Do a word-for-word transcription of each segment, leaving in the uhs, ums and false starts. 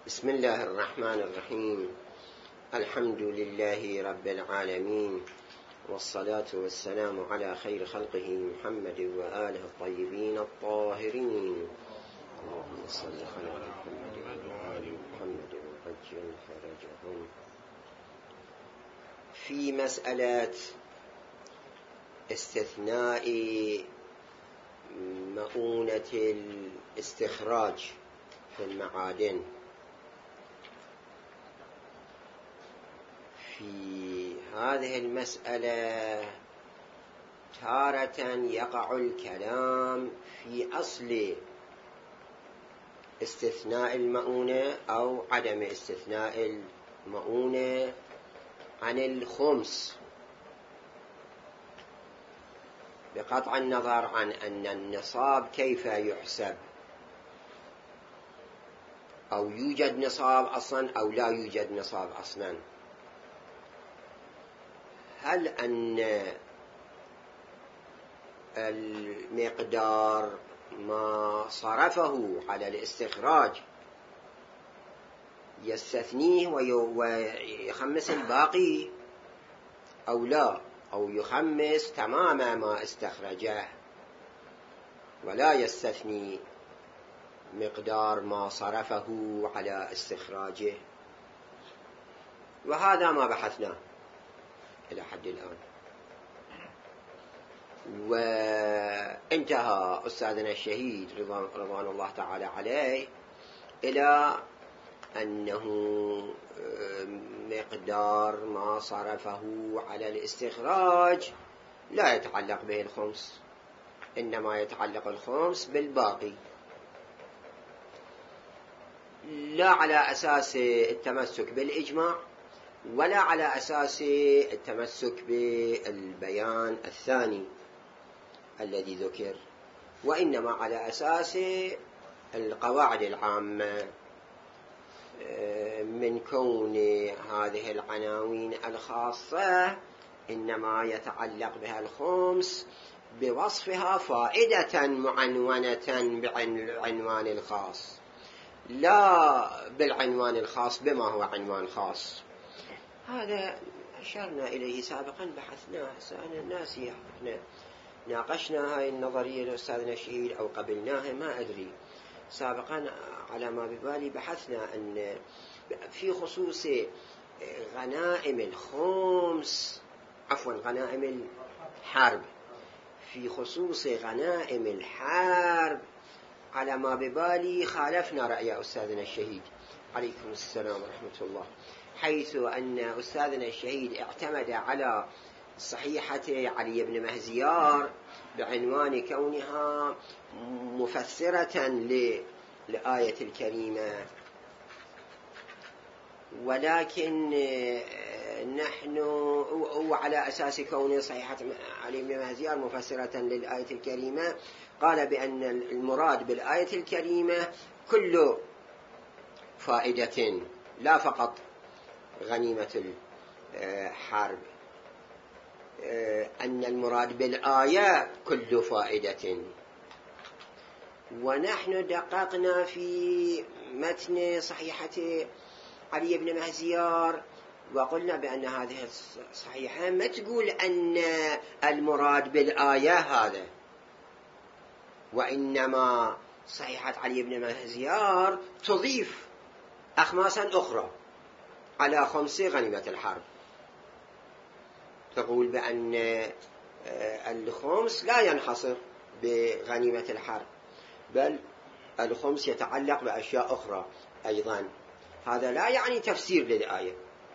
بسم الله الرحمن الرحيم. الحمد لله رب العالمين، والصلاة والسلام على خير خلقه محمد وآله الطيبين الطاهرين. اللهم صل على محمد وآل محمد وعجل فرجهم. في مسألة استثناء مؤونة الاستخراج في المعادن، في هذه المسألة تارة يقع الكلام في أصل استثناء المؤونة أو عدم استثناء المؤونة عن الخمس، بقطع النظر عن أن النصاب كيف يحسب، أو يوجد نصاب أصلا أو لا يوجد نصاب أصلا. هل أن المقدار ما صرفه على الاستخراج يستثنيه ويخمس الباقي أو لا، أو يخمس تمام ما استخرجه ولا يستثني مقدار ما صرفه على استخراجه؟ وهذا ما بحثناه إلى حد الآن. وانتهى أستاذنا الشهيد رضوان الله تعالى عليه إلى أنه مقدار ما صرفه على الاستخراج لا يتعلق به الخمس، إنما يتعلق الخمس بالباقي، لا على أساس التمسك بالإجماع ولا على أساس التمسك بالبيان الثاني الذي ذكر، وإنما على أساس القواعد العامة من كون هذه العناوين الخاصة إنما يتعلق بها الخمس بوصفها فائدة معنونة بالعنوان الخاص، لا بالعنوان الخاص بما هو عنوان خاص. هذا أشرنا إليه سابقا، بحثناه. أنا ناسي احنا ناقشنا هاي النظرية لأستاذنا الشهيد أو قبلناها ما أدري. سابقا على ما ببالي بحثنا أن في خصوص غنائم الخمس، عفوا غنائم الحرب، في خصوص غنائم الحرب على ما ببالي خالفنا رأي أستاذنا الشهيد عليكم السلام ورحمة الله، حيث أن أستاذنا الشهيد اعتمد على صحيحة علي بن مهزيار بعنوان كونها مفسرة للآية الكريمة، ولكن نحن وعلى أساس كون صحيحة علي بن مهزيار مفسرة للآية الكريمة قال بأن المراد بالآية الكريمة كل فائدة لا فقط غنيمة الحرب، أن المراد بالآية كل فائدة. ونحن دققنا في متن صحيحة علي بن مهزيار وقلنا بأن هذه الصحيحة ما تقول أن المراد بالآية هذا، وإنما صحيحة علي بن مهزيار تضيف أخماسا أخرى على خمس غنيمة الحرب، تقول بأن الخمس لا ينحصر بغنيمة الحرب، بل الخمس يتعلق بأشياء أخرى أيضا. هذا لا يعني تفسير للآية،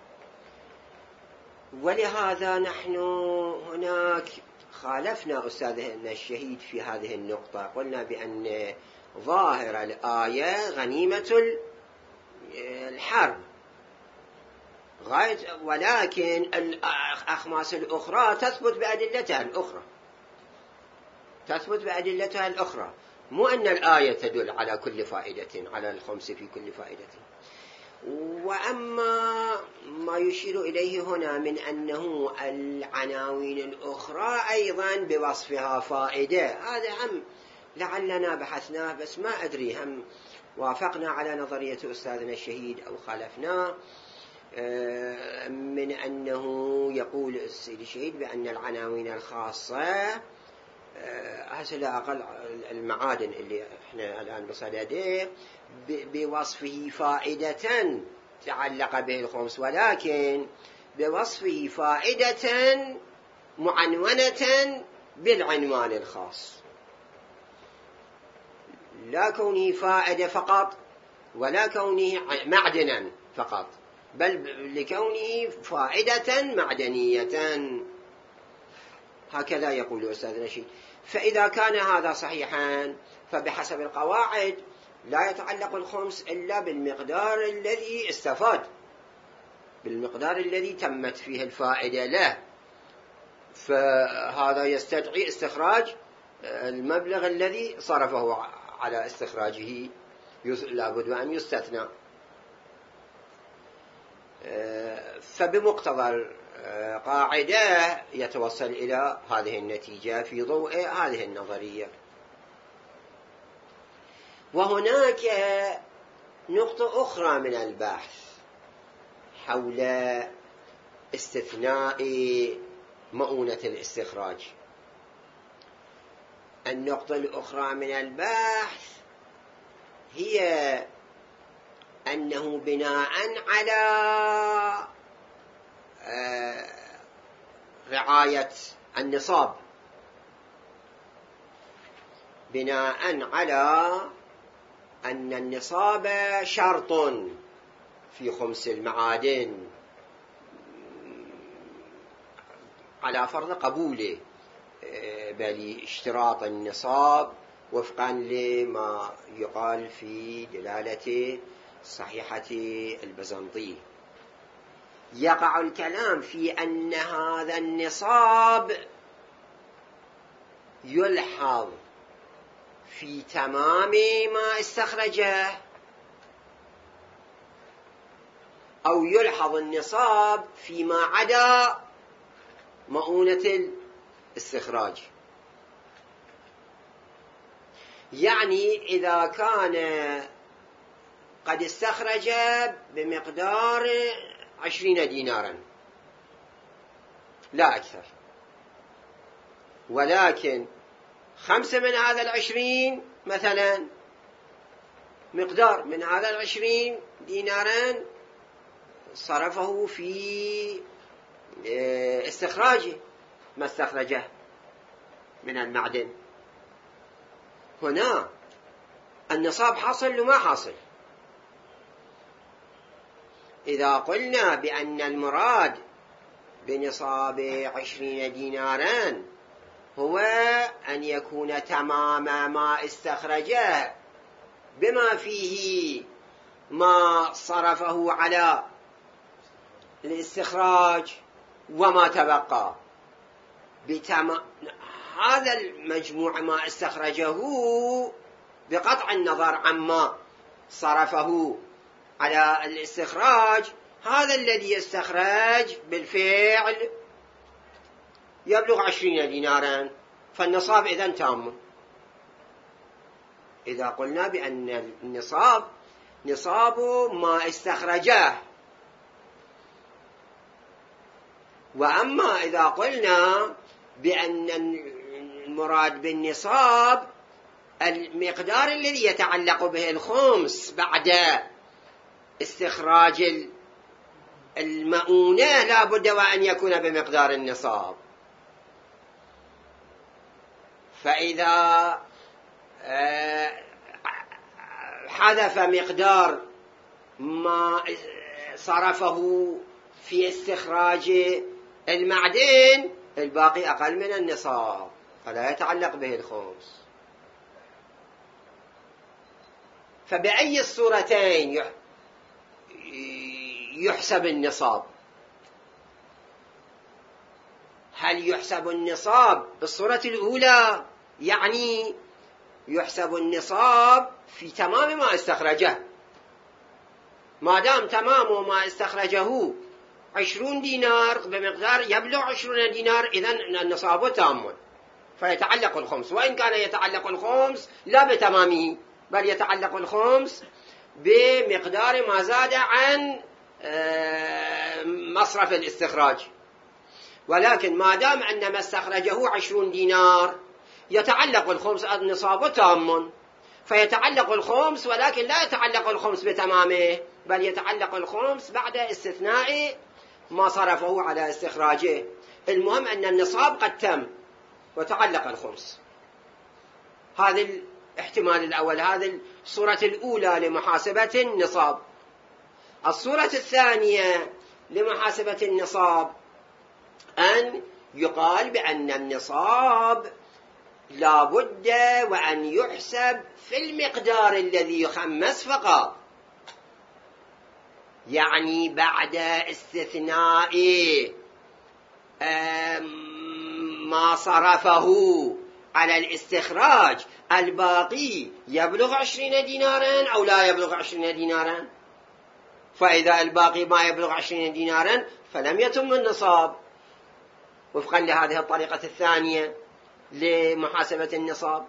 ولهذا نحن هناك خالفنا أستاذنا الشهيد في هذه النقطة، قلنا بأن ظاهر الآية غنيمة الحرب غاية، ولكن الأخماس الأخرى تثبت بأدلتها الأخرى، تثبت بأدلتها الأخرى، مو أن الآية تدل على كل فائدة، على الخمس في كل فائدة. وأما ما يشير إليه هنا من أنه العناوين الأخرى أيضا بوصفها فائدة، هذا هم لعلنا بحثناه بس ما أدري، هم وافقنا على نظرية أستاذنا الشهيد أو خالفناه من أنه يقول السيد الشهيد بأن العناوين الخاصة هسه لا أقل المعادن اللي احنا الآن بصدده بوصفه فائدة تعلق به الخمس، ولكن بوصفه فائدة معنونة بالعنوان الخاص، لا كونه فائدة فقط ولا كونه معدنا فقط، بل لكونه فائدة معدنية، هكذا يقول أستاذنا الشهيد. فإذا كان هذا صحيحا فبحسب القواعد لا يتعلق الخمس إلا بالمقدار الذي استفاد، بالمقدار الذي تمت فيه الفائدة له، فهذا يستدعي استخراج المبلغ الذي صرفه على استخراجه، لابد أن يستثنى. فبمقتضى القاعدة يتوصل إلى هذه النتيجة في ضوء هذه النظرية. وهناك نقطة أخرى من البحث حول استثناء مؤونة الاستخراج. النقطة الأخرى من البحث هي أنه بناء على رعاية النصاب، بناء على أن النصاب شرط في خمس المعادن على فرض قبوله، بل اشتراط النصاب وفقا لما يقال في دلالة صحيحة البزنطي، يقع الكلام في أن هذا النصاب يلحظ في تمام ما استخرجه، أو يلحظ النصاب فيما عدا مؤونة الاستخراج. يعني إذا كان قد استخرج بمقدار عشرين دينارا لا أكثر، ولكن خمسة من هذا العشرين مثلا مقدار من هذا العشرين دينارا صرفه في استخراجه ما استخرجه من المعدن، هنا النصاب حاصل وما حاصل. إذا قلنا بأن المراد بنصاب عشرين دينارا هو أن يكون تمام ما استخرجه بما فيه ما صرفه على الاستخراج وما تبقى، بتمام هذا المجموع ما استخرجه بقطع النظر عما صرفه على الاستخراج، هذا الذي يستخرج بالفعل يبلغ عشرين دينارا، فالنصاب إذن تام. إذا قلنا بأن النصاب نصاب ما استخرجه، وأما إذا قلنا بأن المراد بالنصاب المقدار الذي يتعلق به الخمس بعد استخراج المؤونة لا بد وأن يكون بمقدار النصاب. فإذا حذف مقدار ما صرفه في استخراج المعدن الباقي أقل من النصاب فلا يتعلق به الخمس. فبأي الصورتين يحسب النصاب؟ هل يحسب النصاب بالصورة الأولى يعني يحسب النصاب في تمام ما استخرجه، ما دام تمام ما استخرجه عشرون دينار بمقدار يبلغ عشرون دينار إذن النصاب تام فيتعلق الخمس، وإن كان يتعلق الخمس لا بتمامه بل يتعلق الخمس بمقدار ما زاد عن مصرف الاستخراج. ولكن ما دام أن ما استخرجه عشرون دينار يتعلق الخمس النصاب تام، فيتعلق الخمس، ولكن لا يتعلق الخمس بتمامه، بل يتعلق الخمس بعد استثناء ما صرفه على استخراجه. المهم أن النصاب قد تم وتعلق الخمس. هذا الاحتمال الأول، هذه الصورة الأولى لمحاسبة النصاب. الصورة الثانية لمحاسبة النصاب أن يقال بأن النصاب لا بد وأن يحسب في المقدار الذي يخمس فقط، يعني بعد استثناء ما صرفه على الاستخراج الباقي يبلغ عشرين دينارا أو لا يبلغ عشرين دينارا. فإذا الباقي ما يبلغ عشرين دينارا فلم يتم النصاب وفقا لهذه الطريقة الثانية لمحاسبة النصاب.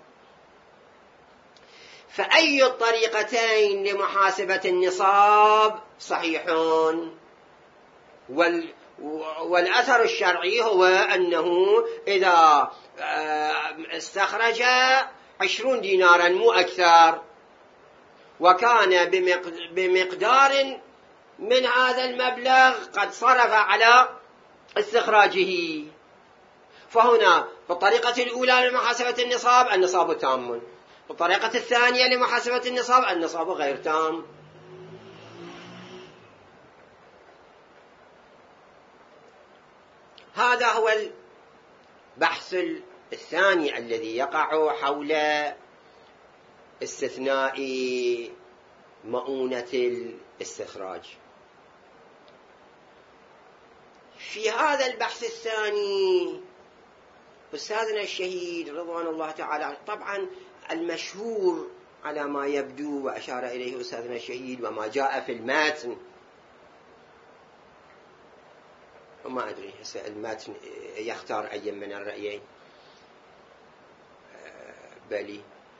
فأي الطريقتين لمحاسبة النصاب صحيحون، وال والأثر الشرعي هو أنه إذا استخرج عشرون دينارا مو أكثر وكان بمقدار من هذا المبلغ قد صرف على استخراجه، فهنا بالطريقة الأولى لمحاسبة النصاب النصاب تام، بالطريقة الثانية لمحاسبة النصاب النصاب غير تام. هذا هو البحث الثاني الذي يقع حول استثناء مؤونة الاستخراج. في هذا البحث الثاني أستاذنا الشهيد رضوان الله تعالى، طبعا المشهور على ما يبدو وأشار إليه أستاذنا الشهيد وما جاء في المتن، وما أدري المتن يختار أي من الرأيين، بل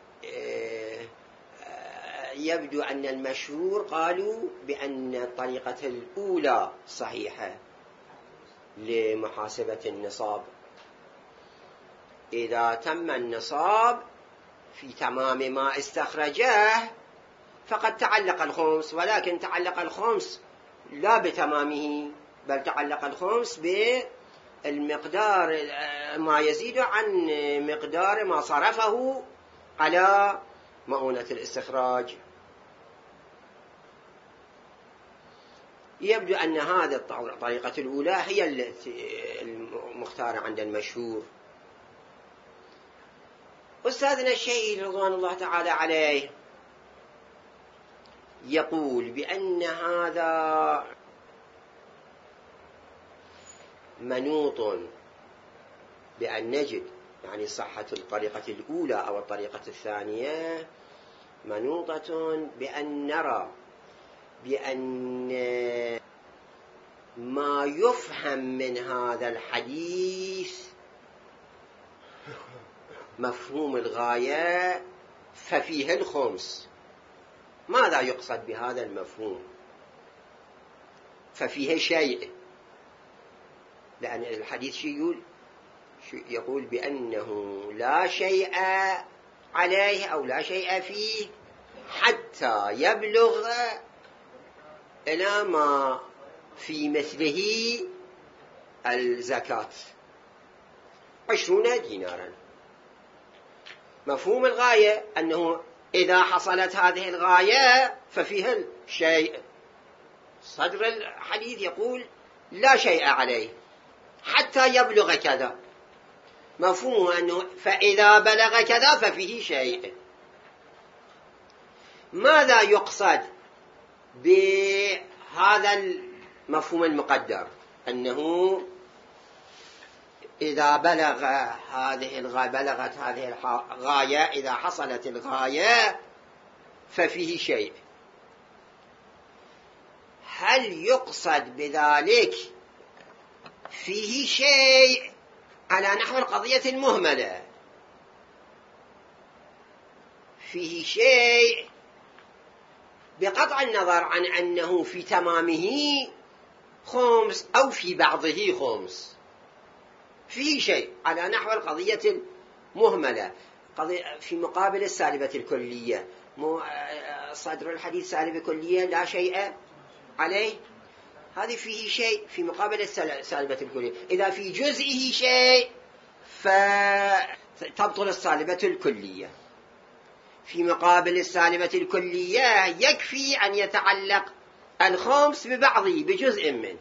يبدو أن المشهور قالوا بأن الطريقة الأولى صحيحة لمحاسبة النصاب. إذا تم النصاب في تمام ما استخرجه فقد تعلق الخمس، ولكن تعلق الخمس لا بتمامه، بل تعلق الخمس بالمقدار ما يزيد عن مقدار ما صرفه على مؤونة الاستخراج. يبدو أن هذه الطريقة الأولى هي المختارة عند المشهور. أستاذنا الشهيد رضوان الله تعالى عليه يقول بأن هذا منوط بأن نجد، يعني صحة الطريقة الأولى أو الطريقة الثانية منوطة بأن نرى بأن ما يفهم من هذا الحديث مفهوم الغاية ففيه الخمس. ماذا يقصد بهذا المفهوم ففيه شيء؟ لأن الحديث شيء يقول يقول بأنه لا شيء عليه أو لا شيء فيه حتى يبلغ إلى ما في مثله الزكاة عشرون دينارا. مفهوم الغاية أنه إذا حصلت هذه الغاية ففيها الشيء. صدر الحديث يقول لا شيء عليه حتى يبلغ كذا، مفهومه أنه فإذا بلغ كذا ففيه شيء. ماذا يقصد بهذا المفهوم المقدر؟ أنه إذا بلغ هذه الغاية بلغت هذه الغاية إذا حصلت الغاية ففيه شيء. هل يقصد بذلك فيه شيء على نحو القضية المهملة فيه شيء بقطع النظر عن أنه في تمامه خمس أو في بعضه خمس، فيه شيء على نحو القضية المهملة في مقابل السالبة الكلية. صدر الحديث سالبة كلية لا شيء عليه، هذه فيه شيء في مقابل السالبة الكلية. إذا في جزئه شيء فتبطل السالبة الكلية. في مقابل السالبة الكلية يكفي أن يتعلق الخمس ببعضه بجزء منه،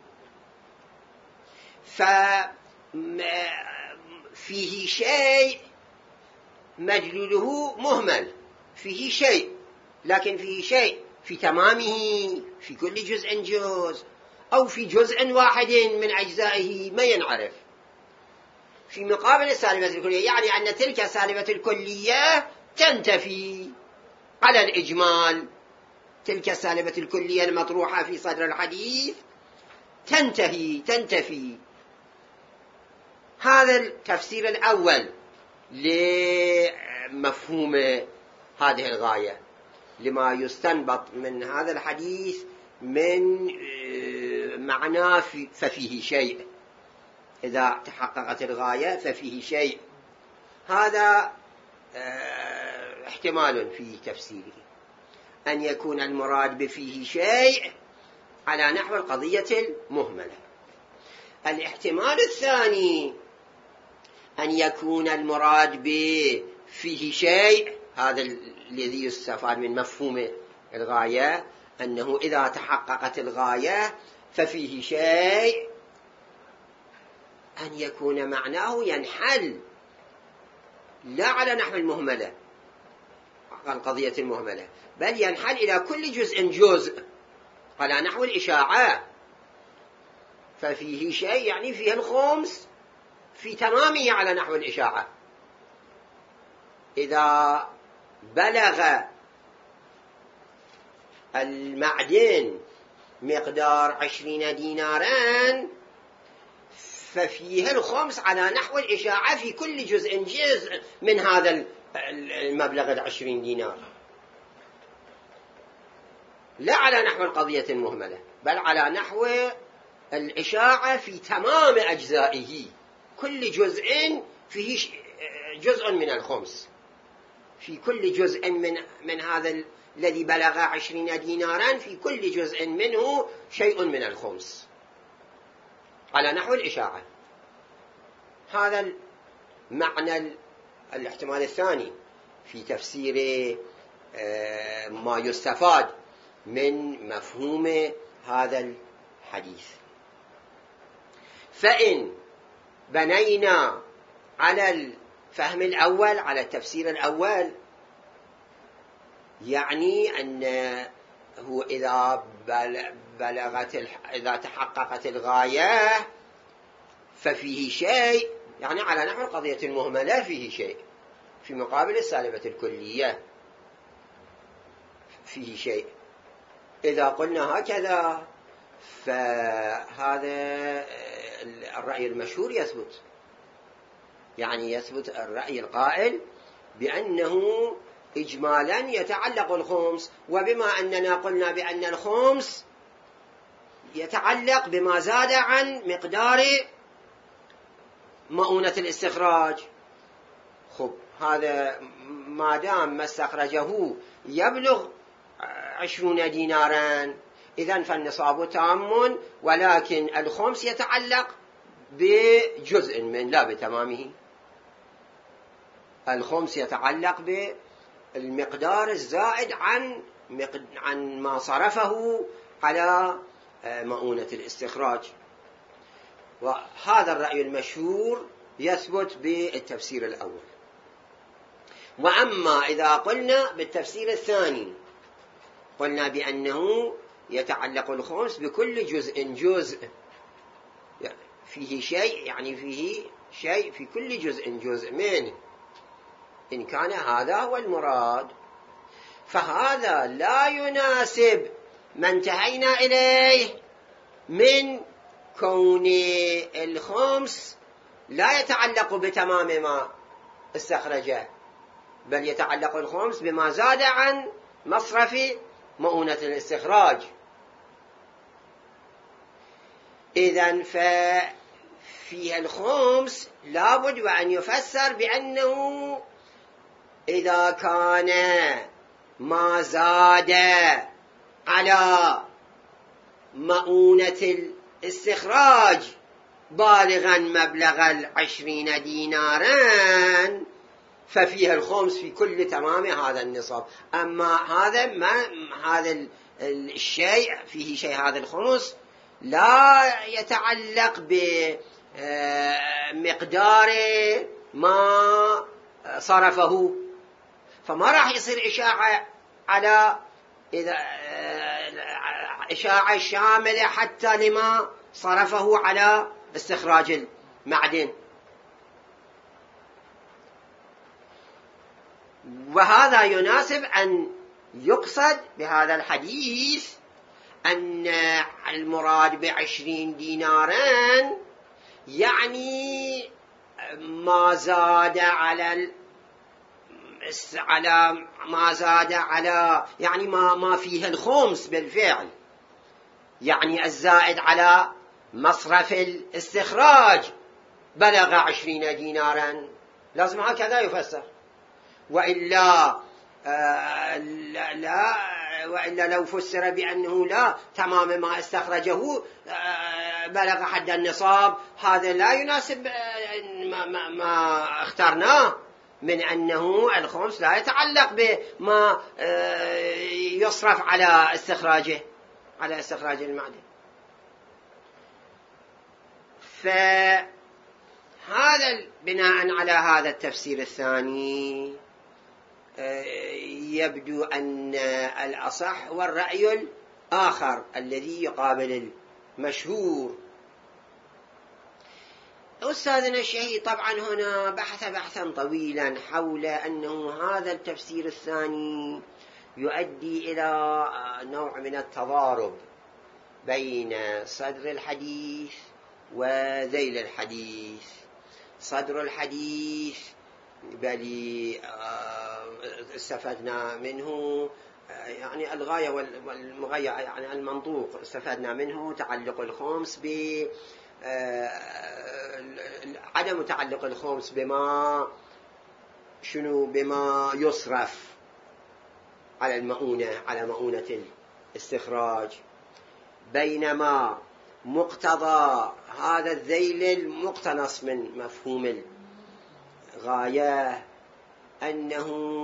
ففيه شيء مجلوله مهمل، فيه شيء لكن فيه شيء في تمامه في كل جزء جزء أو في جزء واحد من أجزائه ما ينعرف. في مقابل السالبة الكلية يعني أن تلك السالبة الكلية تنتفي على الإجمال، تلك السالبة الكلية المطروحة في صدر الحديث تنتهي تنتفي. هذا التفسير الأول لمفهوم هذه الغاية، لما يستنبط من هذا الحديث من معنى ففيه شيء، إذا تحققت الغاية ففيه شيء. هذا احتمال في تفسيره أن يكون المراد بفيه شيء على نحو القضية المهملة. الاحتمال الثاني أن يكون المراد بفيه شيء، هذا الذي يستفاد من مفهوم الغاية، أنه إذا تحققت الغاية ففيه شيء، أن يكون معناه ينحل لا على نحو المهملة القضية المهملة، بل ينحل إلى كل جزء جزء على نحو الإشاعة. ففيه شيء يعني فيه الخمس في تمامه على نحو الإشاعة. إذا بلغ المعدن مقدار عشرين دينارا ففيه الخمس على نحو الإشاعة في كل جزء جزء من هذا المبلغ العشرين دينار، لا على نحو القضية المهملة بل على نحو الإشاعة في تمام أجزائه، كل جزء فيه جزء من الخمس، في كل جزء من, من هذا الذي بلغ عشرين دينارا في كل جزء منه شيء من الخمس على نحو الإشاعة. هذا المعنى الاحتمال الثاني في تفسير ما يستفاد من مفهوم هذا الحديث. فإن بنينا على الفهم الأول على التفسير الأول، يعني أنه إذا بلغت إذا تحققت الغاية ففيه شيء، يعني على نحو القضية المهملة فيه شيء في مقابل السالبة الكلية فيه شيء. إذا قلنا هكذا فهذا الرأي المشهور يثبت، يعني يثبت الرأي القائل بأنه إجمالا يتعلق الخمس، وبما أننا قلنا بأن الخمس يتعلق بما زاد عن مقدار مؤونة الاستخراج. خب هذا ما دام ما استخرجه يبلغ عشرون دينارا إذن فالنصاب تام، ولكن الخمس يتعلق بجزء من لا بتمامه. الخمس يتعلق بالمقدار الزائد عن عن ما صرفه على مؤونة الاستخراج. وهذا الرأي المشهور يثبت بالتفسير الأول. وأما إذا قلنا بالتفسير الثاني قلنا بأنه يتعلق الخمس بكل جزء جزء، يعني فيه شيء يعني فيه شيء في كل جزء جزء منه، إن كان هذا هو المراد فهذا لا يناسب ما انتهينا إليه من كون الخمس لا يتعلق بتمام ما استخرجه، بل يتعلق الخمس بما زاد عن مصرف مؤونة الاستخراج. إذن ففيها الخمس لابد وأن يفسر بأنه إذا كان ما زاد على مؤونة الاستخراج بالغا مبلغ العشرين دينارا ففيها الخمس في كل تمام هذا النصاب. أما هذا ما هذا الشيء فيه شيء، هذا الخمس لا يتعلق بمقدار ما صرفه، فما راح يصير إشاعة على إذا إشاعة شاملة حتى لما صرفه على استخراج المعدن. وهذا يناسب أن يقصد بهذا الحديث أن المراد بعشرين دينارا يعني ما زاد على على ما زاد على يعني ما ما فيه الخمس بالفعل، يعني الزائد على مصرف الاستخراج بلغ عشرين دينارا، لازم هكذا يفسر. وإلا آه لا, لا وإلا لو فسر بأنه لا تمام ما استخرجه آه بلغ حد النصاب، هذا لا يناسب آه ما, ما, ما اخترناه من أنه الخمس لا يتعلق بما آه يصرف على استخراجه على استخراج المعدن. فهذا بناء على هذا التفسير الثاني يبدو أن الأصح والرأي الآخر الذي يقابل المشهور. أستاذنا الشهيد طبعا هنا بحث بحثا طويلا حول أنه هذا التفسير الثاني يؤدي إلى نوع من التضارب بين صدر الحديث وذيل الحديث. صدر الحديث بل استفدنا منه يعني الغاية والمغاية، يعني المنطوق استفدنا منه تعلق الخمس ب عدم تعلق الخمس بما شنو بما يصرف على المؤونة على مؤونة الاستخراج، بينما مقتضى هذا الذيل المقتنص من مفهوم الغاية أنه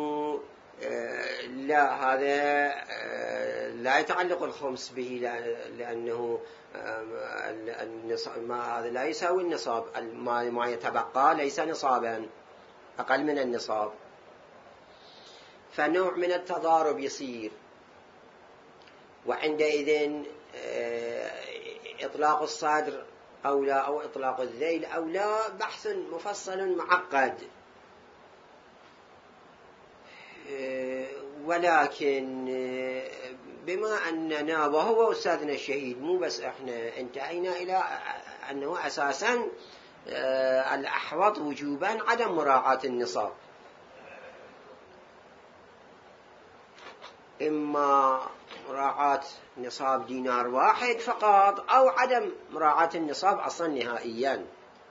لا هذا لا يتعلق الخمس به لأنه ما هذا لا يساوي النصاب، ما يتبقى ليس نصابا، أقل من النصاب، فنوع من التضارب يصير. وعندئذ إطلاق الصدر أو لا أو إطلاق الذيل أو لا بحث مفصل معقد. ولكن بما أننا وهو أستاذنا الشهيد مو بس إحنا انتهينا إلى أنه أساسا الأحوط وجوبا عدم مراعاة النصاب، إما مراعاة نصاب دينار واحد فقط أو عدم مراعاة النصاب أصلا نهائيا،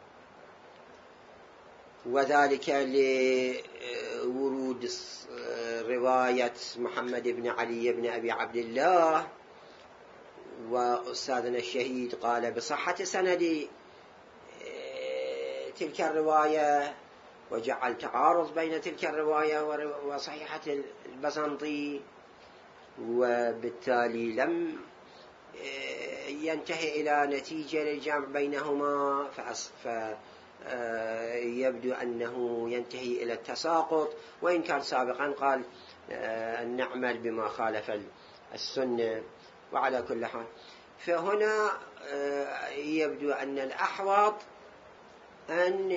وذلك لورود رواية محمد بن علي بن أبي عبد الله، وأستاذنا الشهيد قال بصحة سند تلك الرواية، وجعل تعارض بين تلك الرواية وصحيحة البزنطي، وبالتالي لم ينتهي إلى نتيجة للجمع بينهما، فيبدو أنه ينتهي إلى التساقط، وإن كان سابقا قال أن نعمل بما خالف السنة. وعلى كل حال فهنا يبدو أن الأحوط أن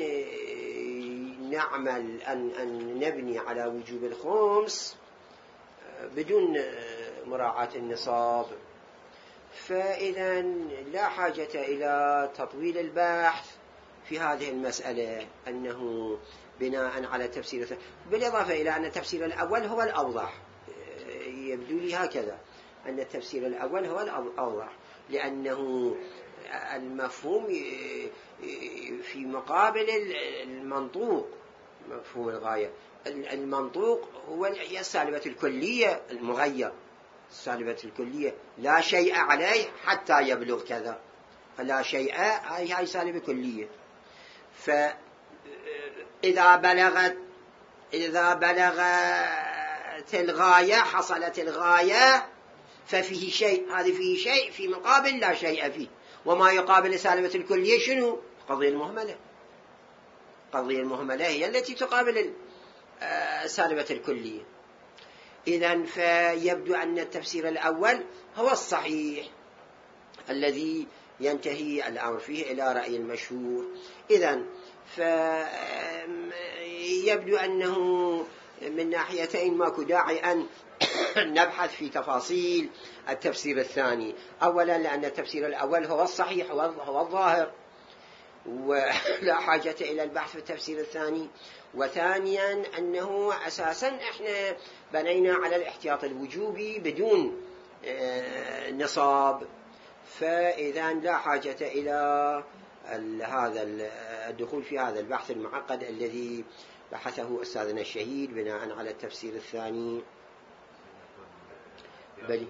نعمل أن, أن نبني على وجوب الخمس بدون مراعاة النصاب. فإذا لا حاجة إلى تطويل البحث في هذه المسألة، أنه بناء على التفسير الثاني، بالإضافة إلى أن التفسير الأول هو الأوضح. يبدو لي هكذا أن التفسير الأول هو الأوضح، لأنه المفهوم في مقابل المنطوق، مفهوم الغاية. المنطوق هو هي السالبة الكلية المغير، السالبة الكلية لا شيء عليه حتى يبلغ كذا، فلا شيء هاي هاي سالبة كلية. فإذا بلغت إذا بلغت الغاية حصلت الغاية ففيه شيء، هذه فيه شيء في مقابل لا شيء فيه. وما يقابل سالبة الكلية شنو؟ قضية المهملة. قضية المهملة هي التي تقابل سالبة الكلية. إذن فيبدو أن التفسير الأول هو الصحيح الذي ينتهي الأمر فيه إلى رأي المشهور. إذن فيبدو أنه من ناحيتين ماكو داعي أن نبحث في تفاصيل التفسير الثاني. أولا لأن التفسير الأول هو الصحيح هو الظاهر، ولا حاجة إلى البحث في التفسير الثاني. وثانيا أنه أساسا إحنا بنينا على الاحتياط الوجوبي بدون نصاب، فإذا لا حاجة إلى هذا الدخول في هذا البحث المعقد الذي بحثه أستاذنا الشهيد بناء على التفسير الثاني. بل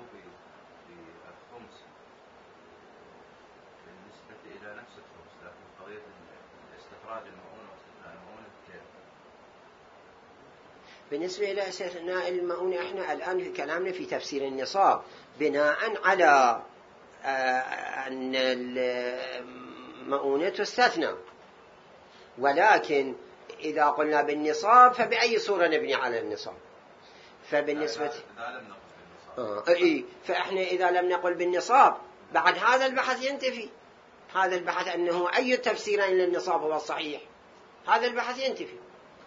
بالنسبة إلى استثناء المؤونة احنا الآن في كلامنا في تفسير النصاب بناء على أن المؤونة تستثنى، ولكن إذا قلنا بالنصاب فبأي صورة نبني على النصاب؟ فبالنسبة آه. إيه. فإحنا إذا لم نقل بالنصاب بعد هذا البحث ينتفي. هذا البحث أنه أي التفسيرين للنصاب هو الصحيح، هذا البحث ينتفي.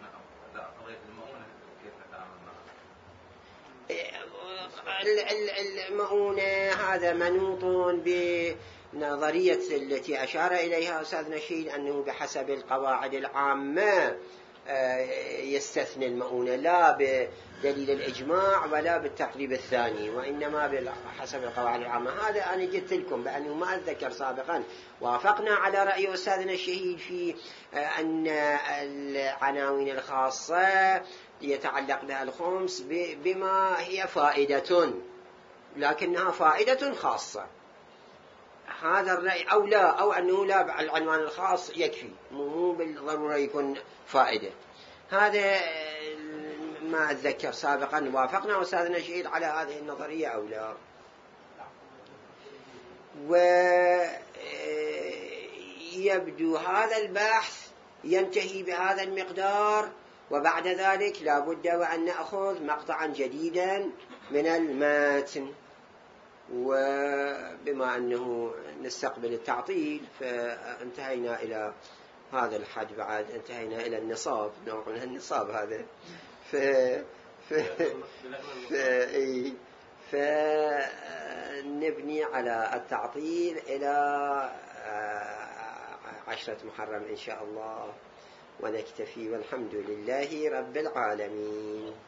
المؤونة هذا منوط بنظرية التي أشار إليها أستاذنا الشهيد أنه بحسب القواعد العامة يستثني المؤونة، لا بدليل الإجماع ولا بالتقريب الثاني، وإنما بحسب القواعد العامة. هذا أنا قلت لكم بأنه ما أتذكر سابقا وافقنا على رأي أستاذنا الشهيد في أن العناوين الخاصة يتعلق بها الخمس بما هي فائدة، لكنها فائدة خاصة. هذا الرأي أو لا، أو أنه لا العنوان الخاص يكفي، مو بالضرورة يكون فائدة. هذا ما أتذكر سابقا وافقنا أستاذنا الشهيد على هذه النظرية أو لا. ويبدو هذا البحث ينتهي بهذا المقدار، وبعد ذلك لا بد وأن نأخذ مقطعا جديدا من المتن. وبما أنه نستقبل التعطيل فانتهينا إلى هذا الحد، بعد انتهينا إلى النصاب، نوع من النصاب هذا. ف... ف... ف... فنبني على التعطيل إلى عشرة محرم إن شاء الله ونكتفي، والحمد لله رب العالمين.